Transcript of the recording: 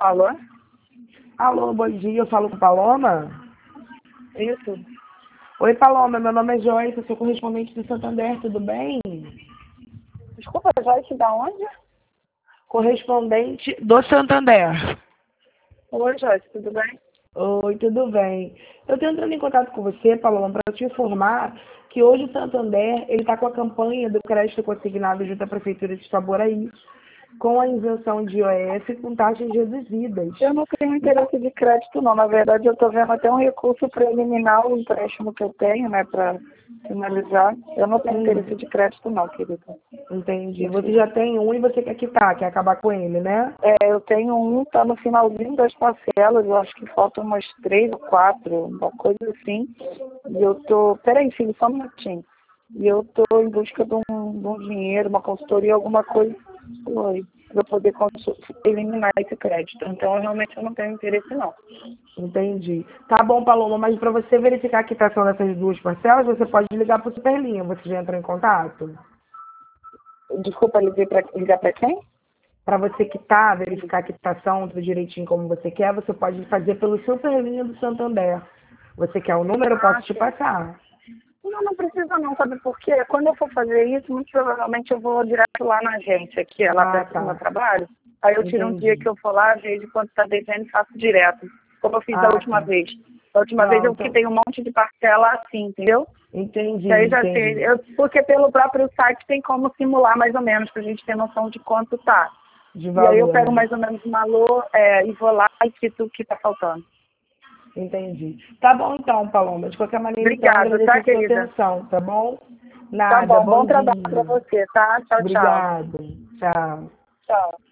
Alô? Alô, bom dia, eu falo com Paloma? Isso. Oi, Paloma, meu nome é Joyce, eu sou correspondente do Santander, tudo bem? Desculpa, Joyce, da onde? Correspondente do Santander. Oi, Joyce, tudo bem? Oi, tudo bem? Eu estou entrando em contato com você, Paloma, para te informar que hoje o Santander ele está com a campanha do crédito consignado junto à Prefeitura de Itaboraí, com a isenção de IOF com taxas reduzidas. Eu não tenho interesse de crédito, não. Na verdade, eu estou vendo até um recurso para eliminar o empréstimo que eu tenho, né, para finalizar. Eu não tenho interesse de crédito, não, querida. Entendi. Você já tem um e você quer quitar, quer acabar com ele, né? Eu tenho um, tá no finalzinho das parcelas, eu acho que faltam umas 3 ou 4, uma coisa assim. E eu tô... Peraí, filho, só um minutinho. E eu tô em busca de um dinheiro, uma consultoria, alguma coisa para poder eliminar esse crédito. Então, realmente, eu não tenho interesse, não. Entendi. Tá bom, Paloma, mas para você verificar a quitação dessas duas parcelas, você pode ligar para o Superlinha. Você já entrou em contato? Desculpa, ligar para quem? Para você quitar, verificar a quitação, tudo direitinho como você quer, você pode fazer pelo Superlinha do Santander. Você quer o número? Eu posso te passar. Não, não precisa não, sabe por quê? Quando eu for fazer isso, muito provavelmente eu vou direto lá na agência, que é lá perto do meu trabalho. Aí eu tiro um dia que eu for lá, vejo quanto está devendo e faço direto, como eu fiz da última vez. Da última vez eu quitei um monte de parcela assim, entendeu? Entendi, Aí já entendi. sei, porque pelo próprio site tem como simular mais ou menos, pra gente ter noção de quanto tá. De E aí eu valor, pego né? mais ou menos o valor e vou lá e quito o que tá faltando. Entendi. Tá bom então, Paloma. De qualquer maneira, então, Obrigada, agradeço tá, a sua querida? atenção, tá bom? Tá Nada, bom, bom bom trabalho pra dia. você, tá? Tchau, tchau. Obrigada. Tchau. Tchau.